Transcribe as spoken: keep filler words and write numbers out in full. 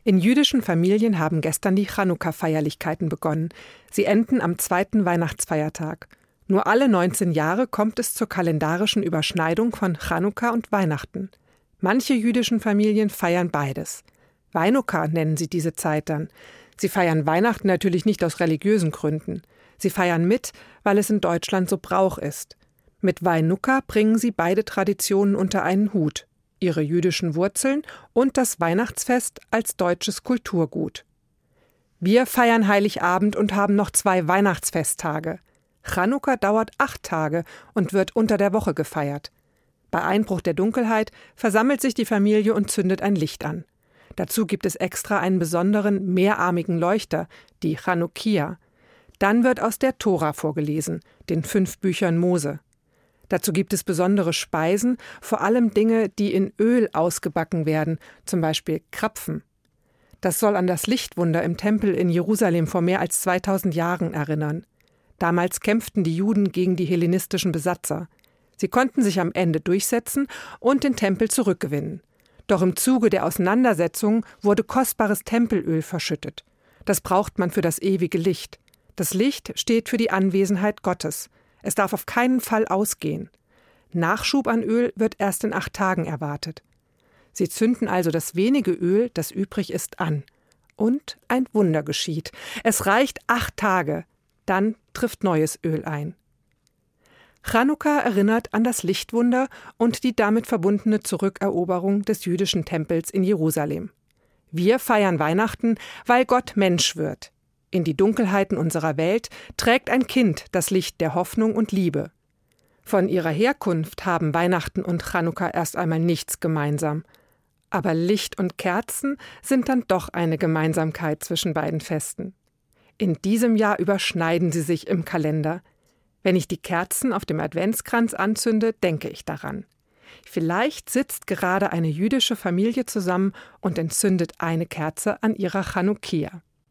In jüdischen Familien haben gestern die Chanukka-Feierlichkeiten begonnen. Sie enden am zweiten Weihnachtsfeiertag. Nur alle neunzehn Jahre kommt es zur kalendarischen Überschneidung von Chanukka und Weihnachten. Manche jüdischen Familien feiern beides. Weinukka nennen sie diese Zeit dann. Sie feiern Weihnachten natürlich nicht aus religiösen Gründen. Sie feiern mit, weil es in Deutschland so Brauch ist. Mit Weinukka bringen sie beide Traditionen unter einen Hut: ihre jüdischen Wurzeln und das Weihnachtsfest als deutsches Kulturgut. Wir feiern Heiligabend und haben noch zwei Weihnachtsfesttage. Chanukka dauert acht Tage und wird unter der Woche gefeiert. Bei Einbruch der Dunkelheit versammelt sich die Familie und zündet ein Licht an. Dazu gibt es extra einen besonderen mehrarmigen Leuchter, die Chanukia. Dann wird aus der Tora vorgelesen, den fünf Büchern Mose. Dazu gibt es besondere Speisen, vor allem Dinge, die in Öl ausgebacken werden, zum Beispiel Krapfen. Das soll an das Lichtwunder im Tempel in Jerusalem vor mehr als zweitausend Jahren erinnern. Damals kämpften die Juden gegen die hellenistischen Besatzer. Sie konnten sich am Ende durchsetzen und den Tempel zurückgewinnen. Doch im Zuge der Auseinandersetzung wurde kostbares Tempelöl verschüttet. Das braucht man für das ewige Licht. Das Licht steht für die Anwesenheit Gottes. Es darf auf keinen Fall ausgehen. Nachschub an Öl wird erst in acht Tagen erwartet. Sie zünden also das wenige Öl, das übrig ist, an. Und ein Wunder geschieht. Es reicht acht Tage. Dann trifft neues Öl ein. Chanukka erinnert an das Lichtwunder und die damit verbundene Zurückeroberung des jüdischen Tempels in Jerusalem. Wir feiern Weihnachten, weil Gott Mensch wird. In die Dunkelheiten unserer Welt trägt ein Kind das Licht der Hoffnung und Liebe. Von ihrer Herkunft haben Weihnachten und Chanukka erst einmal nichts gemeinsam. Aber Licht und Kerzen sind dann doch eine Gemeinsamkeit zwischen beiden Festen. In diesem Jahr überschneiden sie sich im Kalender. Wenn ich die Kerzen auf dem Adventskranz anzünde, denke ich daran. Vielleicht sitzt gerade eine jüdische Familie zusammen und entzündet eine Kerze an ihrer Chanukia.